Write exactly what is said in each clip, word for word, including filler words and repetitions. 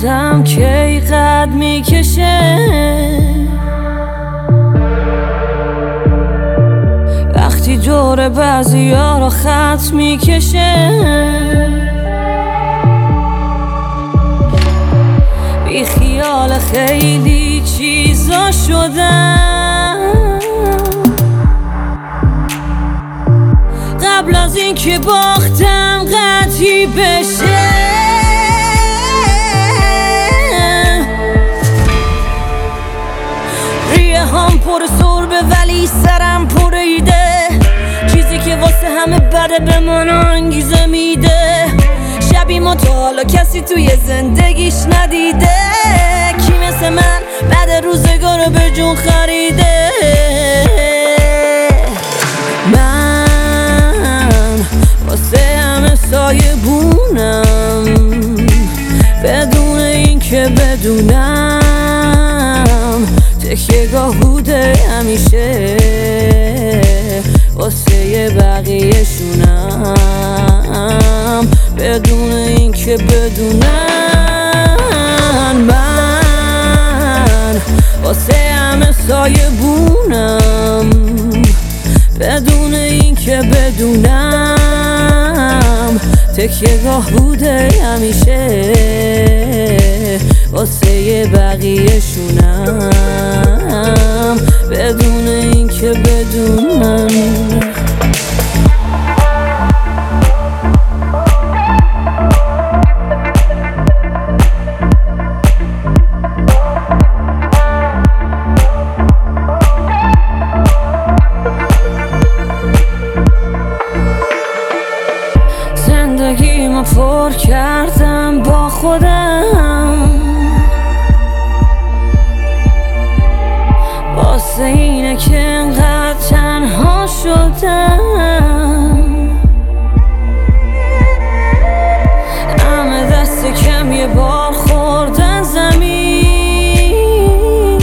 آدم کی قد میکشه وقتی دور بعضیا رو خط میکشه بی خیال خیلی چیزا شدم قبل از این که باختم قطعی بشه ریه هم پر سربه ولی سرم پر ایده چیزی که واسه همه بده به من انگیزه میده شبی ما تا حالا کسی توی زندگیش ندیده کی مثل من بعد روزگار به جون خریده من واسه همه سایه بونم بدون این که بدونم تکیه گاه بوده همیشه واسه بقیه شونم بدون این که بدونم من واسه همه سایه بونم بدون این که بدونم تکیه گاه بوده همیشه واسه بقیه شونم بدون این که بدونم زندگیمو پر کردم با خودم واسه اینه که انقدر تنها شدم همه دست کم یه بار خوردن زمین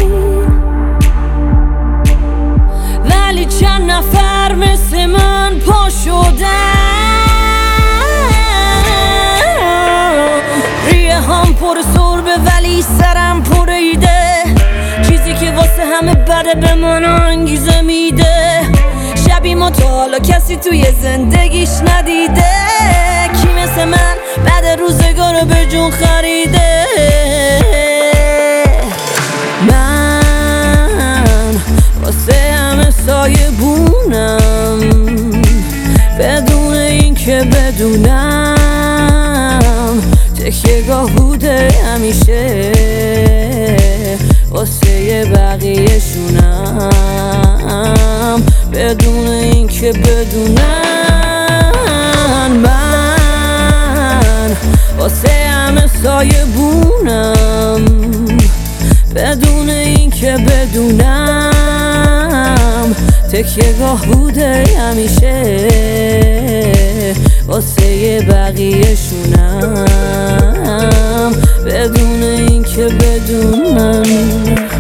ولی چند نفر مثل من پا شدن هم پر سربه ولی سرم پر ایده چیزی که واسه همه بده به من انگیزه میده شبی ما تا حالا کسی توی زندگیش ندیده کی مثل من بعد روزگار به جون خریده من واسه همه سایه بونم بدون این که بدونم تکیه گاه بوده همیشه واسه بقیه شونم بدون این که بدونم من واسه همه سایه بونم بدون این که بدونم تکیه گاه بوده همیشه واسه بقیه شونم بدون این که بدونم